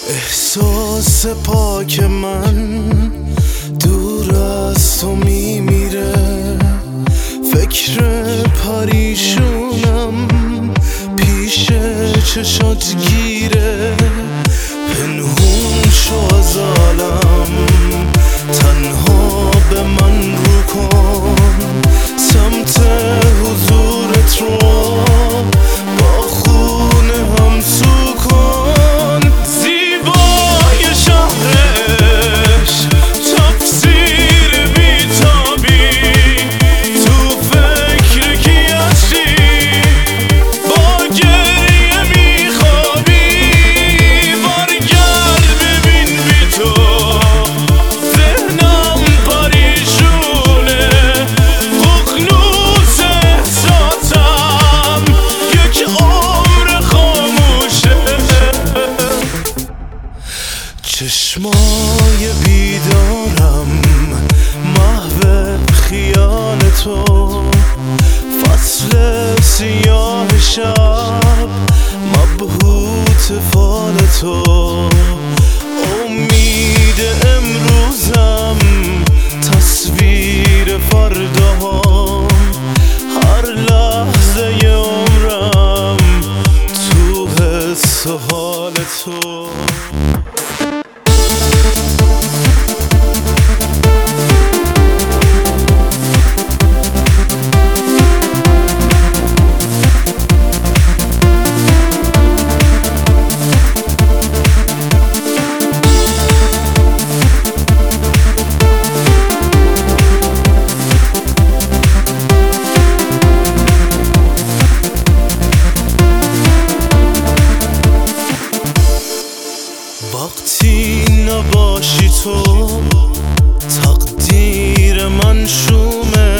احساس پاک من دور از تو میمیره، فکر پریشونم پیش چشات گیره. پنهون شو از عالم، تنها به من رو کن، سمت حضورت رو با خون هم سو کن. زیبای شهرش تفسیر بیتابی، تو فکر کی هستی با گریه میخوابی. برگرد ببین بی تو ذهنم پریشونه، ققنوس احساسم یک عمر خاموشه. چشمای بیدارم محو خیال تو، فصل سیاه شب مبهوت فال تو. امید امروزم تصویر فرداهام، هر لحظه عمرم تو حس و حال تو. وقتی نباشی تو تقدیر من شومه،